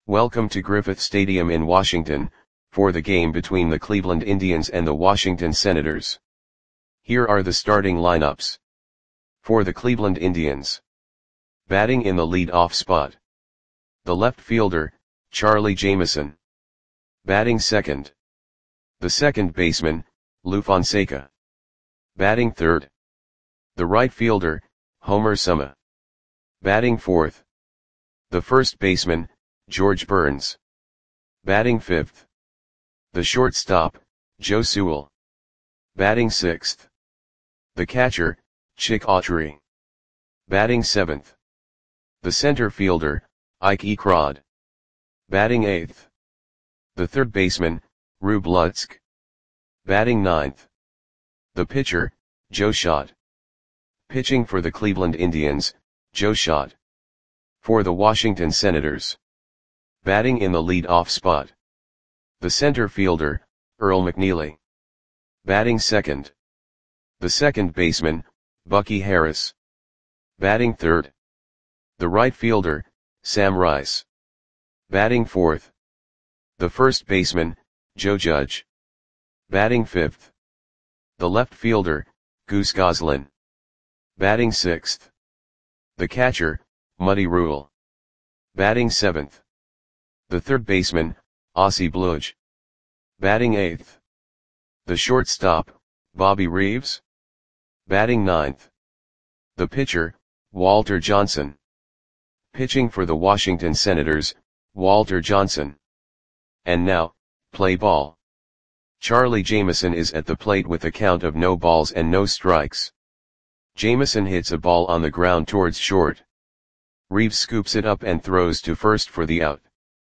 Welcome to Griffith Stadium in Washington, for the game between the Cleveland Indians and the Washington Senators. Here are the starting lineups. For the Cleveland Indians. Batting in the lead-off spot. The left fielder, Charlie Jameson. Batting second. The second baseman, Lou Fonseca. Batting third. The right fielder, Homer Suma. Batting fourth. The first baseman, George Burns. Batting fifth. The shortstop, Joe Sewell. Batting sixth. The catcher, Chick Autry. Batting seventh. The center fielder, Ike Ekrod. Batting eighth. The third baseman, Rube Lutzk. Batting ninth. The pitcher, Joe Schott. Pitching for the Cleveland Indians, Joe Schott. For the Washington Senators. Batting in the lead-off spot. The center fielder, Earl McNeely. Batting second. The second baseman, Bucky Harris. Batting third. The right fielder, Sam Rice. Batting fourth. The first baseman, Joe Judge. Batting fifth. The left fielder, Goose Goslin. Batting sixth. The catcher, Muddy Rule. Batting seventh. The third baseman, Ossie Bluge. Batting eighth. The shortstop, Bobby Reeves. Batting ninth. The pitcher, Walter Johnson. Pitching for the Washington Senators, Walter Johnson. And now, play ball. Charlie Jameson is at the plate with a count of no balls and no strikes. Jameson hits a ball on the ground towards short. Reeves scoops it up and throws to first for the out.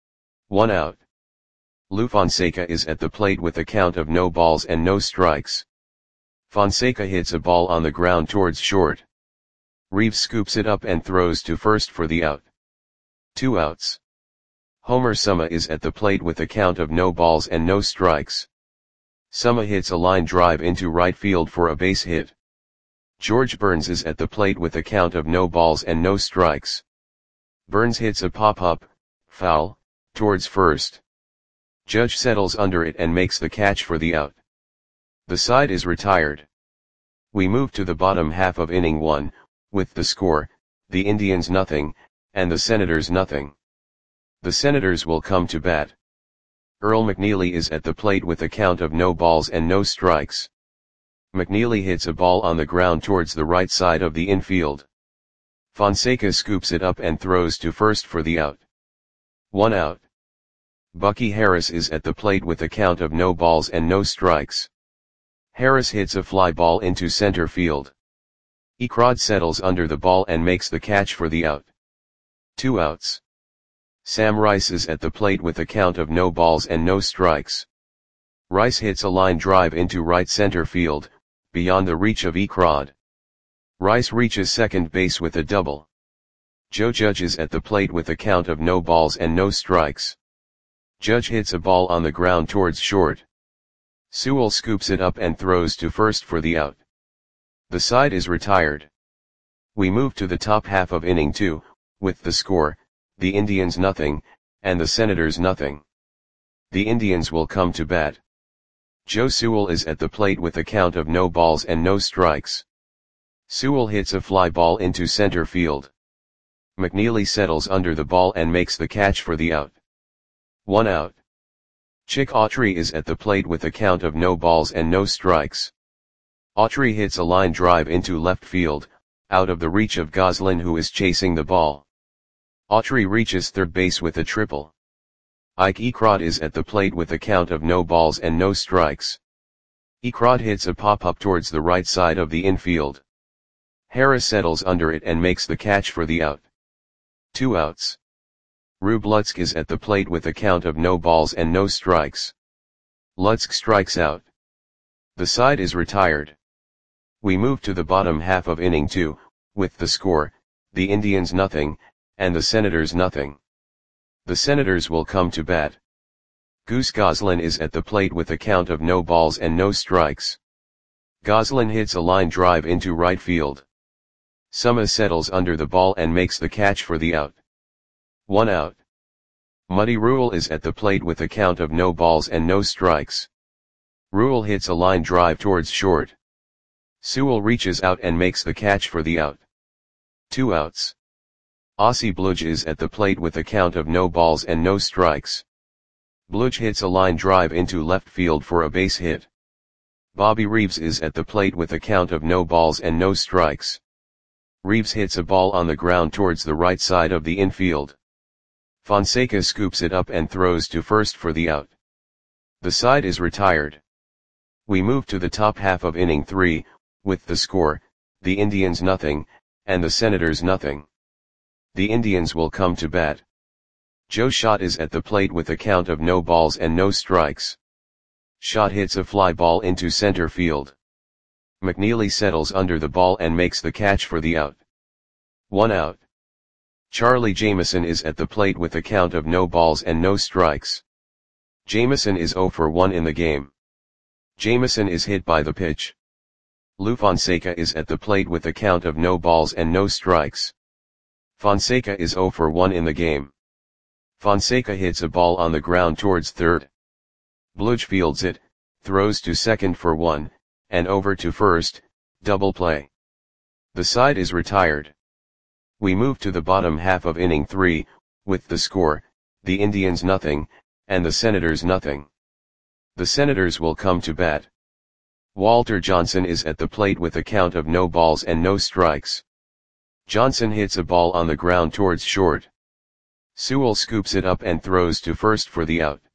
1 out. Lou Fonseca is at the plate with a count of no balls and no strikes. Fonseca hits a ball on the ground towards short. Reeves scoops it up and throws to first for the out. 2 outs. Homer Suma is at the plate with a count of no balls and no strikes. Suma hits a line drive into right field for a base hit. George Burns is at the plate with a count of no balls and no strikes. Burns hits a pop-up, foul, towards first. Judge settles under it and makes the catch for the out. The side is retired. We move to the bottom half of inning 1, with the score, the Indians nothing, and the Senators nothing. The Senators will come to bat. Earl McNeely is at the plate with a count of no balls and no strikes. McNeely hits a ball on the ground towards the right side of the infield. Fonseca scoops it up and throws to first for the out. 1 out. Bucky Harris is at the plate with a count of no balls and no strikes. Harris hits a fly ball into center field. Ekrod settles under the ball and makes the catch for the out. 2 outs. Sam Rice is at the plate with a count of no balls and no strikes. Rice hits a line drive into right center field, beyond the reach of Ekrod. Rice reaches second base with a double. Joe Judge is at the plate with a count of no balls and no strikes. Judge hits a ball on the ground towards short. Sewell scoops it up and throws to first for the out. The side is retired. We move to the top half of inning 2, with the score, the Indians nothing, and the Senators nothing. The Indians will come to bat. Joe Sewell is at the plate with a count of no balls and no strikes. Sewell hits a fly ball into center field. McNeely settles under the ball and makes the catch for the out. 1 out. Chick Autry is at the plate with a count of no balls and no strikes. Autry hits a line drive into left field, out of the reach of Goslin who is chasing the ball. Autry reaches third base with a triple. Ike Ekrod is at the plate with a count of no balls and no strikes. Ekrod hits a pop-up towards the right side of the infield. Harris settles under it and makes the catch for the out. 2 outs. Rube Lutzk is at the plate with a count of no balls and no strikes. Lutzk strikes out. The side is retired. We move to the bottom half of inning 2, with the score, the Indians nothing, and the Senators nothing. The Senators will come to bat. Goose Goslin is at the plate with a count of no balls and no strikes. Goslin hits a line drive into right field. Suma settles under the ball and makes the catch for the out. 1 out. Muddy Rule is at the plate with a count of no balls and no strikes. Rule hits a line drive towards short. Sewell reaches out and makes the catch for the out. 2 outs. Aussie Bludge is at the plate with a count of no balls and no strikes. Bludge hits a line drive into left field for a base hit. Bobby Reeves is at the plate with a count of no balls and no strikes. Reeves hits a ball on the ground towards the right side of the infield. Fonseca scoops it up and throws to first for the out. The side is retired. We move to the top half of inning 3, with the score, the Indians nothing, and the Senators nothing. The Indians will come to bat. Joe Schott is at the plate with a count of no balls and no strikes. Schott hits a fly ball into center field. McNeely settles under the ball and makes the catch for the out. 1 out. Charlie Jameson is at the plate with a count of no balls and no strikes. Jameson is 0 for 1 in the game. Jameson is hit by the pitch. Lou Fonseca is at the plate with a count of no balls and no strikes. Fonseca is 0 for 1 in the game. Fonseca hits a ball on the ground towards third. Bludge fields it, throws to second for 1, and over to first, double play. The side is retired. We move to the bottom half of inning 3, with the score, the Indians nothing, and the Senators nothing. The Senators will come to bat. Walter Johnson is at the plate with a count of no balls and no strikes. Johnson hits a ball on the ground towards short. Sewell scoops it up and throws to first for the out.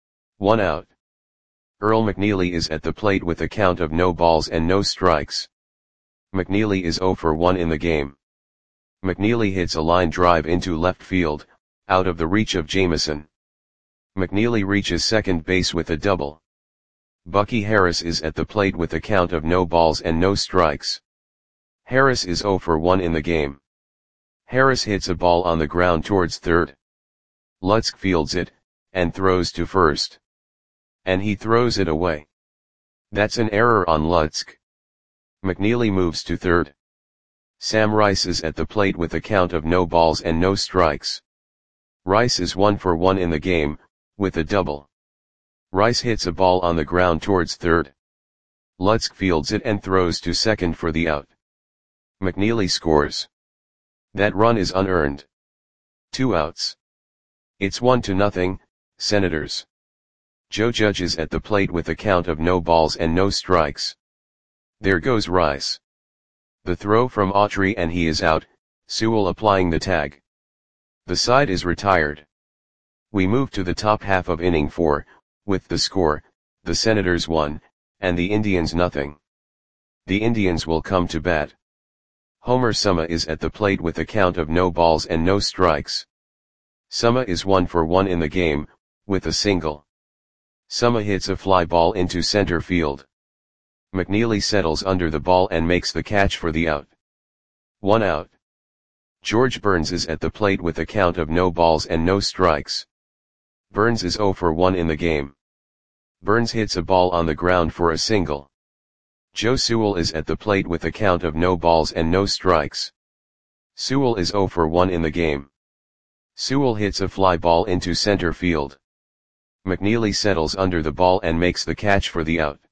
1 out. Earl McNeely is at the plate with a count of no balls and no strikes. McNeely is 0 for 1 in the game. McNeely hits a line drive into left field, out of the reach of Jameson. McNeely reaches second base with a double. Bucky Harris is at the plate with a count of no balls and no strikes. Harris is 0 for 1 in the game. Harris hits a ball on the ground towards third. Lutsk fields it, and throws to first. And he throws it away. That's an error on Lutsk. McNeely moves to third. Sam Rice is at the plate with a count of no balls and no strikes. Rice is 1 for 1 in the game, with a double. Rice hits a ball on the ground towards third. Lutsk fields it and throws to second for the out. McNeely scores. That run is unearned. 2 outs. It's 1-0, Senators. Joe Judge is at the plate with a count of no balls and no strikes. There goes Rice. The throw from Autry and he is out, Sewell applying the tag. The side is retired. We move to the top half of inning 4, with the score, the Senators 1, and the Indians nothing. The Indians will come to bat. Homer Summa is at the plate with a count of no balls and no strikes. Summa is 1 for 1 in the game, with a single. Summa hits a fly ball into center field. McNeely settles under the ball and makes the catch for the out. 1 out. George Burns is at the plate with a count of no balls and no strikes. Burns is 0 for 1 in the game. Burns hits a ball on the ground for a single. Joe Sewell is at the plate with a count of no balls and no strikes. Sewell is 0 for 1 in the game. Sewell hits a fly ball into center field. McNeely settles under the ball and makes the catch for the out.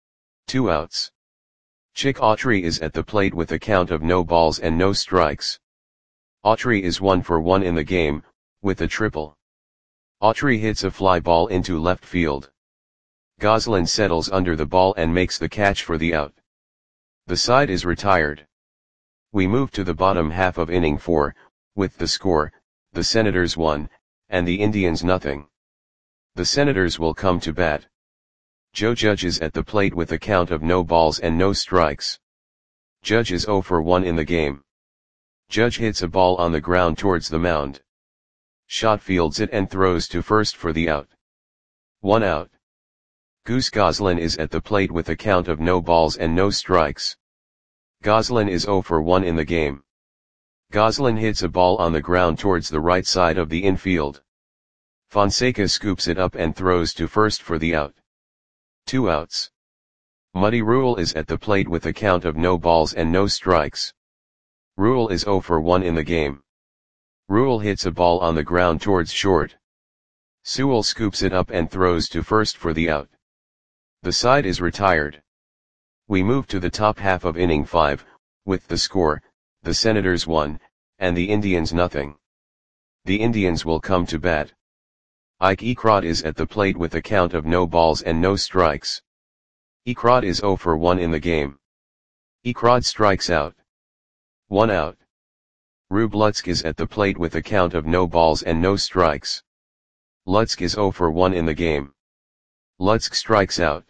2 outs. Chick Autry is at the plate with a count of no balls and no strikes. Autry is 1 for 1 in the game, with a triple. Autry hits a fly ball into left field. Goslin settles under the ball and makes the catch for the out. The side is retired. We move to the bottom half of inning 4, with the score, the Senators 1, and the Indians nothing. The Senators will come to bat. Joe Judge is at the plate with a count of no balls and no strikes. Judge is 0 for 1 in the game. Judge hits a ball on the ground towards the mound. Schott fields it and throws to first for the out. 1 out. Goose Goslin is at the plate with a count of no balls and no strikes. Goslin is 0 for 1 in the game. Goslin hits a ball on the ground towards the right side of the infield. Fonseca scoops it up and throws to first for the out. 2 outs. Muddy Rule is at the plate with a count of no balls and no strikes. Rule is 0 for 1 in the game. Rule hits a ball on the ground towards short. Sewell scoops it up and throws to first for the out. The side is retired. We move to the top half of inning 5, with the score, the Senators 1, and the Indians nothing. The Indians will come to bat. Ike Ecrod is at the plate with a count of no balls and no strikes. Ecrod is 0 for 1 in the game. Ecrod strikes out. 1 out. Rube Lutzk is at the plate with a count of no balls and no strikes. Lutzk is 0 for 1 in the game. Lutzk strikes out.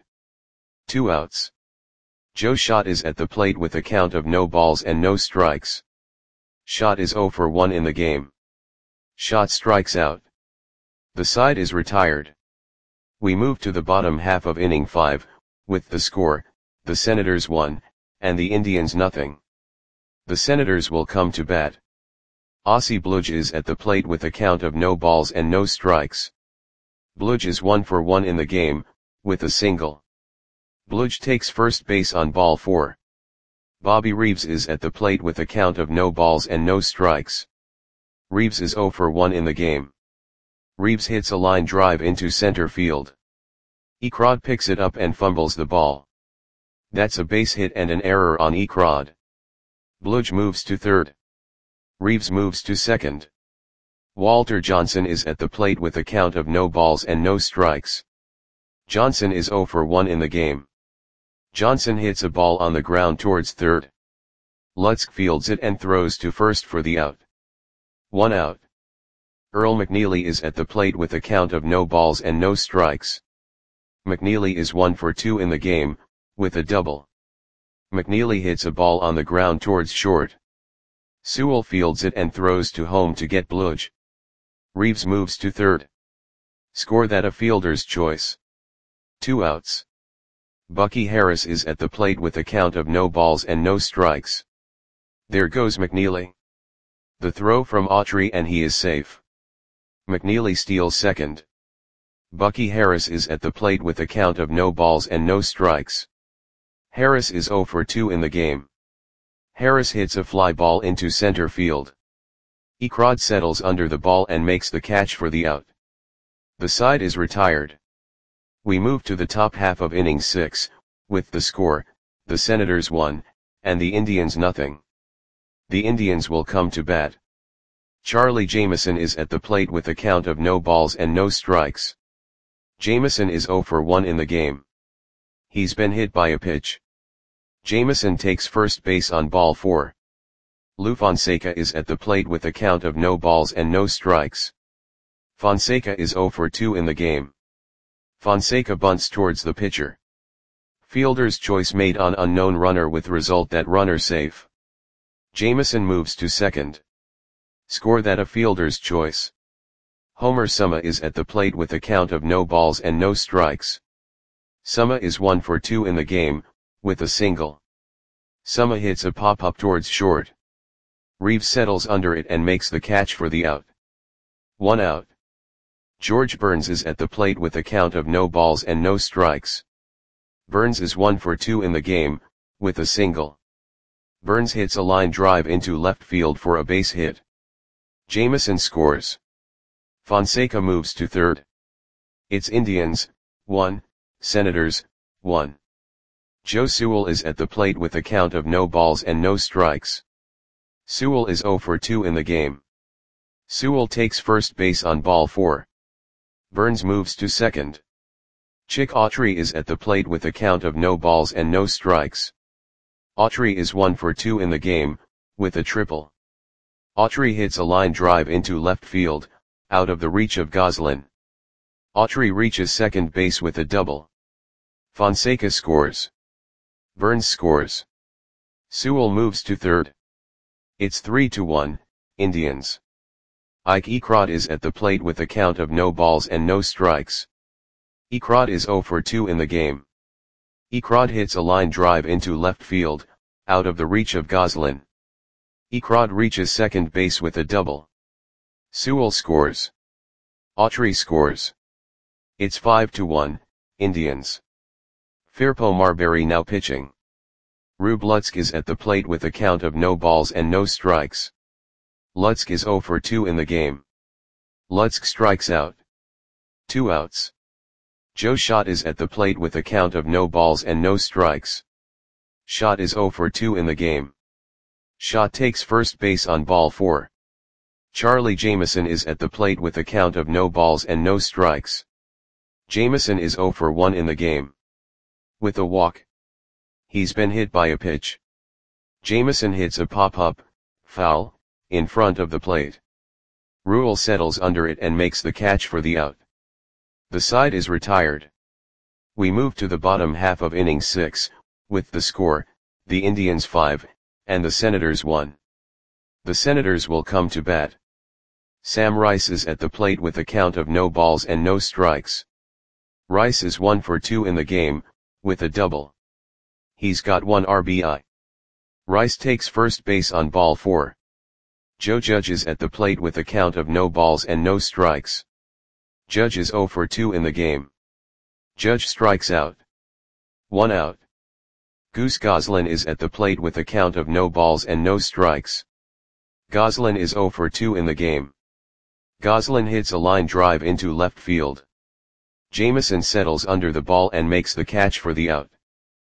2 outs. Joe Schott is at the plate with a count of no balls and no strikes. Schott is 0 for 1 in the game. Schott strikes out. The side is retired. We move to the bottom half of inning 5, with the score, the Senators 1, and the Indians nothing. The Senators will come to bat. Ossie Bludge is at the plate with a count of no balls and no strikes. Bludge is 1 for 1 in the game, with a single. Bludge takes first base on ball 4. Bobby Reeves is at the plate with a count of no balls and no strikes. Reeves is 0 for 1 in the game. Reeves hits a line drive into center field. Ecrod picks it up and fumbles the ball. That's a base hit and an error on Ecrod. Bludge moves to third. Reeves moves to second. Walter Johnson is at the plate with a count of no balls and no strikes. Johnson is 0 for 1 in the game. Johnson hits a ball on the ground towards third. Lutzk fields it and throws to first for the out. 1 out. Earl McNeely is at the plate with a count of no balls and no strikes. McNeely is 1 for 2 in the game, with a double. McNeely hits a ball on the ground towards short. Sewell fields it and throws to home to get Bludge. Reeves moves to third. Score that a fielder's choice. 2 outs. Bucky Harris is at the plate with a count of no balls and no strikes. There goes McNeely. The throw from Autry and he is safe. McNeely steals second. Bucky Harris is at the plate with a count of no balls and no strikes. Harris is 0 for 2 in the game. Harris hits a fly ball into center field. Ecrod settles under the ball and makes the catch for the out. The side is retired. We move to the top half of inning 6, with the score, the Senators 1, and the Indians nothing. The Indians will come to bat. Charlie Jameson is at the plate with a count of no balls and no strikes. Jameson is 0 for 1 in the game. He's been hit by a pitch. Jameson takes first base on ball 4. Lou Fonseca is at the plate with a count of no balls and no strikes. Fonseca is 0 for 2 in the game. Fonseca bunts towards the pitcher. Fielder's choice made on unknown runner with result that runner safe. Jameson moves to second. Score that a fielder's choice. Homer Summa is at the plate with a count of no balls and no strikes. Summa is 1 for 2 in the game, with a single. Summa hits a pop-up towards short. Reeves settles under it and makes the catch for the out. 1 out. George Burns is at the plate with a count of no balls and no strikes. Burns is 1 for 2 in the game, with a single. Burns hits a line drive into left field for a base hit. Jameson scores. Fonseca moves to third. It's Indians, 1, Senators, 1. Joe Sewell is at the plate with a count of no balls and no strikes. Sewell is 0 for 2 in the game. Sewell takes first base on ball 4. Burns moves to second. Chick Autry is at the plate with a count of no balls and no strikes. Autry is 1 for 2 in the game, with a triple. Autry hits a line drive into left field, out of the reach of Goslin. Autry reaches second base with a double. Fonseca scores. Burns scores. Sewell moves to third. It's 3-1, Indians. Ike Ecrod is at the plate with a count of no balls and no strikes. Ecrod is 0 for 2 in the game. Ecrod hits a line drive into left field, out of the reach of Goslin. Ecrod reaches second base with a double. Sewell scores. Autry scores. It's 5-1, Indians. Firpo Marbury now pitching. Rube Lutzk is at the plate with a count of no balls and no strikes. Lutzk is 0 for 2 in the game. Lutzk strikes out. 2 outs. Joe Schott is at the plate with a count of no balls and no strikes. Schott is 0 for 2 in the game. Schott takes first base on ball 4. Charlie Jameson is at the plate with a count of no balls and no strikes. Jameson is 0 for 1 in the game. With a walk. He's been hit by a pitch. Jameson hits a pop-up, foul, in front of the plate. Rule settles under it and makes the catch for the out. The side is retired. We move to the bottom half of inning 6, with the score, the Indians 5, and the Senators 1. The Senators will come to bat. Sam Rice is at the plate with a count of no balls and no strikes. Rice is 1 for 2 in the game, with a double. He's got 1 RBI. Rice takes first base on ball 4. Joe Judge is at the plate with a count of no balls and no strikes. Judge is 0 for 2 in the game. Judge strikes out. 1 out. Goose Goslin is at the plate with a count of no balls and no strikes. Goslin is 0 for 2 in the game. Goslin hits a line drive into left field. Jameson settles under the ball and makes the catch for the out.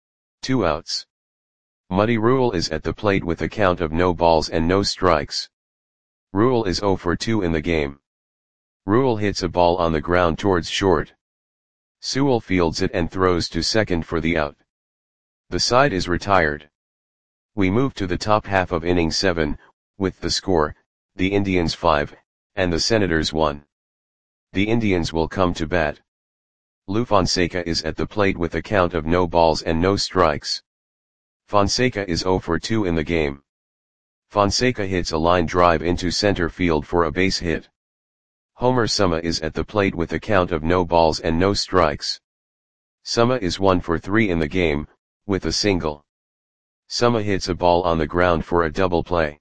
2 outs. Muddy Rule is at the plate with a count of no balls and no strikes. Rule is 0 for 2 in the game. Rule hits a ball on the ground towards short. Sewell fields it and throws to second for the out. The side is retired. We move to the top half of inning 7, with the score, the Indians 5, and the Senators 1. The Indians will come to bat. Lou Fonseca is at the plate with a count of no balls and no strikes. Fonseca is 0 for 2 in the game. Fonseca hits a line drive into center field for a base hit. Homer Suma is at the plate with a count of no balls and no strikes. Suma is 1 for 3 in the game, with a single. Suma hits a ball on the ground for a double play.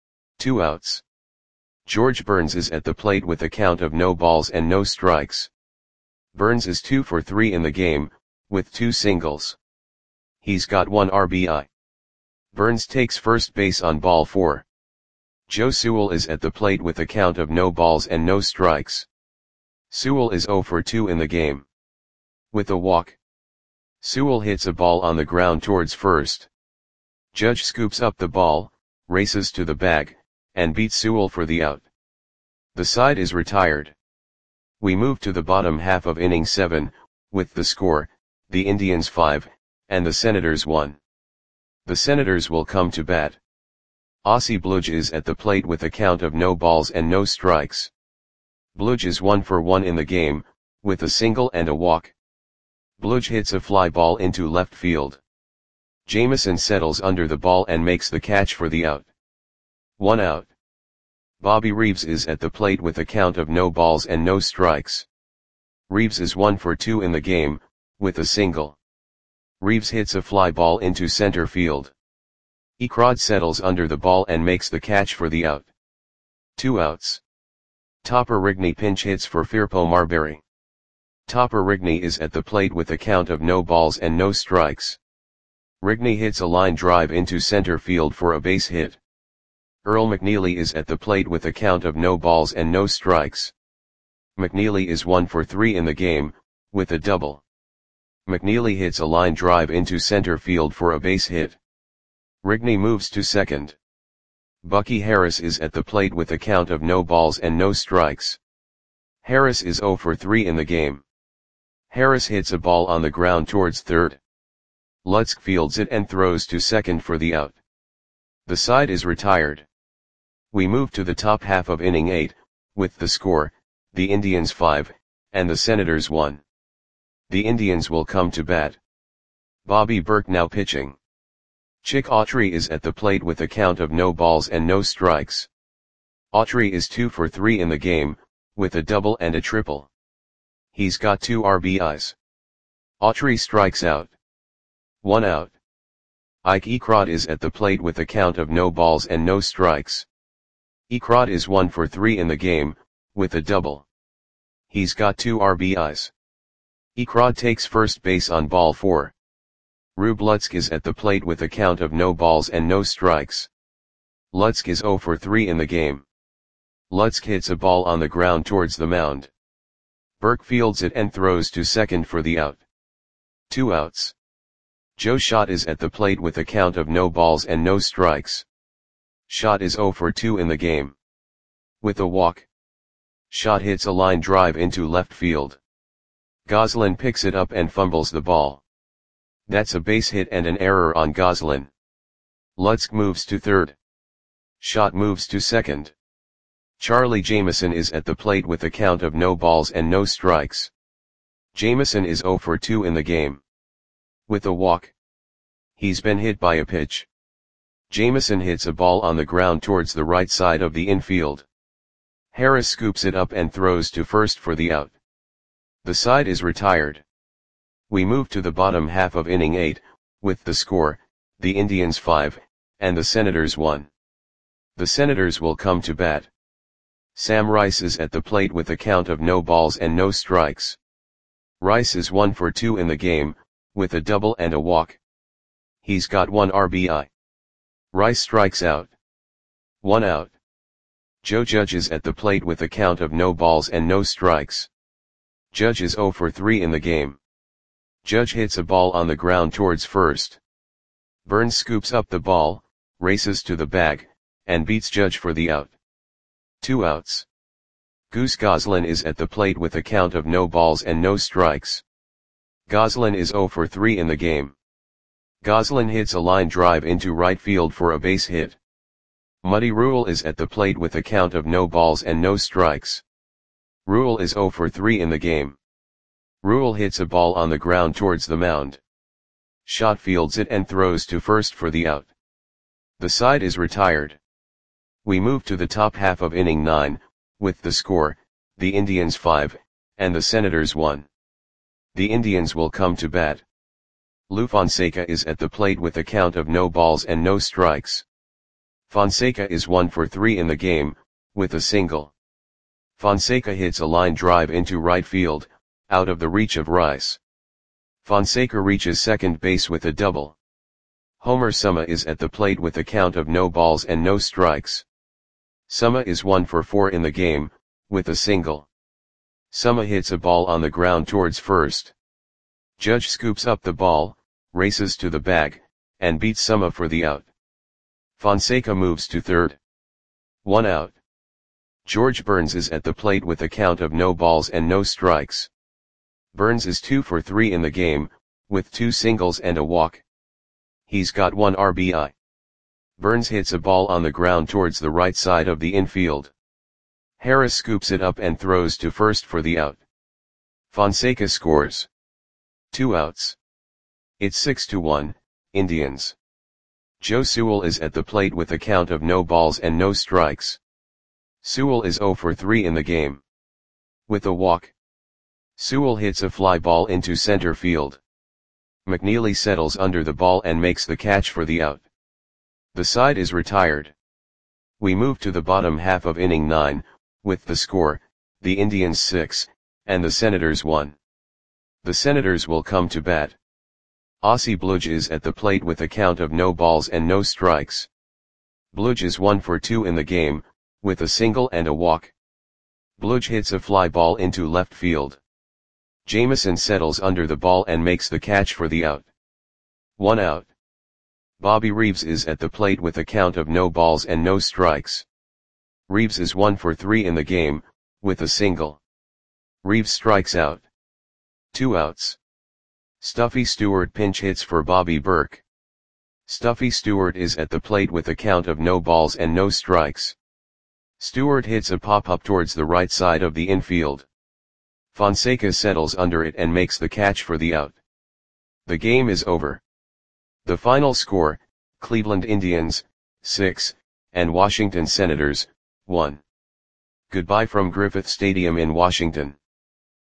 2 outs. George Burns is at the plate with a count of no balls and no strikes. Burns is 2 for 3 in the game, with 2 singles. He's got 1 RBI. Burns takes first base on ball 4. Joe Sewell is at the plate with a count of no balls and no strikes. Sewell is 0 for 2 in the game. With a walk. Sewell hits a ball on the ground towards first. Judge scoops up the ball, races to the bag, and beats Sewell for the out. The side is retired. We move to the bottom half of inning 7, with the score, the Indians 5, and the Senators 1. The Senators will come to bat. Ossie Bludge is at the plate with a count of no balls and no strikes. Bludge is 1 for 1 in the game, with a single and a walk. Bludge hits a fly ball into left field. Jameson settles under the ball and makes the catch for the out. 1 out. Bobby Reeves is at the plate with a count of no balls and no strikes. Reeves is 1 for 2 in the game, with a single. Reeves hits a fly ball into center field. Ekrod settles under the ball and makes the catch for the out. 2 outs. Topper Rigney pinch hits for Firpo Marbury. Topper Rigney is at the plate with a count of no balls and no strikes. Rigney hits a line drive into center field for a base hit. Earl McNeely is at the plate with a count of no balls and no strikes. McNeely is 1 for 3 in the game, with a double. McNeely hits a line drive into center field for a base hit. Rigney moves to second. Bucky Harris is at the plate with a count of no balls and no strikes. Harris is 0 for 3 in the game. Harris hits a ball on the ground towards third. Lutzk fields it and throws to second for the out. The side is retired. We move to the top half of inning 8, with the score, the Indians 5, and the Senators 1. The Indians will come to bat. Bobby Burke now pitching. Chick Autry is at the plate with a count of no balls and no strikes. Autry is 2 for 3 in the game, with a double and a triple. He's got 2 RBIs. Autry strikes out. 1 out. Ike Ekrod is at the plate with a count of no balls and no strikes. Ekrod is 1 for 3 in the game, with a double. He's got 2 RBIs. Ekrod takes first base on ball 4. Rube Lutzk is at the plate with a count of no balls and no strikes. Lutzk is 0 for 3 in the game. Lutzk hits a ball on the ground towards the mound. Burke fields it and throws to second for the out. 2 outs. Joe Schott is at the plate with a count of no balls and no strikes. Schott is 0 for 2 in the game. With a walk, Schott hits a line drive into left field. Goslin picks it up and fumbles the ball. That's a base hit and an error on Goslin. Lutzke moves to third. Schott moves to second. Charlie Jameson is at the plate with a count of no balls and no strikes. Jameson is 0 for 2 in the game. With a walk, he's been hit by a pitch. Jameson hits a ball on the ground towards the right side of the infield. Harris scoops it up and throws to first for the out. The side is retired. We move to the bottom half of inning 8, with the score, the Indians 5, and the Senators 1. The Senators will come to bat. Sam Rice is at the plate with a count of no balls and no strikes. Rice is 1 for 2 in the game, with a double and a walk. He's got 1 RBI. Rice strikes out. 1 out. Joe Judge is at the plate with a count of no balls and no strikes. Judge is 0 for 3 in the game. Judge hits a ball on the ground towards first. Burns scoops up the ball, races to the bag, and beats Judge for the out. 2 outs. Goose Goslin is at the plate with a count of no balls and no strikes. Goslin is 0 for 3 in the game. Goslin hits a line drive into right field for a base hit. Muddy Rule is at the plate with a count of no balls and no strikes. Rule is 0 for 3 in the game. Rule hits a ball on the ground towards the mound. Schott fields it and throws to first for the out. The side is retired. We move to the top half of inning 9, with the score, the Indians 5, and the Senators 1. The Indians will come to bat. Lou Fonseca is at the plate with a count of no balls and no strikes. Fonseca is 1 for 3 in the game, with a single. Fonseca hits a line drive into right field, out of the reach of Rice. Fonseca reaches second base with a double. Homer Summa is at the plate with a count of no balls and no strikes. Summa is 1 for 4 in the game, with a single. Summa hits a ball on the ground towards first. Judge scoops up the ball, races to the bag, and beats Summa for the out. Fonseca moves to third. 1 out. George Burns is at the plate with a count of no balls and no strikes. Burns is 2 for 3 in the game, with 2 singles and a walk. He's got 1 RBI. Burns hits a ball on the ground towards the right side of the infield. Harris scoops it up and throws to first for the out. Fonseca scores. 2 outs. It's 6-1, Indians. Joe Sewell is at the plate with a count of no balls and no strikes. Sewell is 0 for 3 in the game. With a walk, Sewell hits a fly ball into center field. McNeely settles under the ball and makes the catch for the out. The side is retired. We move to the bottom half of inning 9, with the score, the Indians 6, and the Senators 1. The Senators will come to bat. Ossie Bludge is at the plate with a count of no balls and no strikes. Bludge is 1 for 2 in the game, with a single and a walk. Bludge hits a fly ball into left field. Jameson settles under the ball and makes the catch for the out. 1 out. Bobby Reeves is at the plate with a count of no balls and no strikes. Reeves is 1 for 3 in the game, with a single. Reeves strikes out. 2 outs. Stuffy Stewart pinch hits for Bobby Burke. Stuffy Stewart is at the plate with a count of no balls and no strikes. Stewart hits a pop-up towards the right side of the infield. Fonseca settles under it and makes the catch for the out. The game is over. The final score, Cleveland Indians, 6, and Washington Senators, 1. Goodbye from Griffith Stadium in Washington.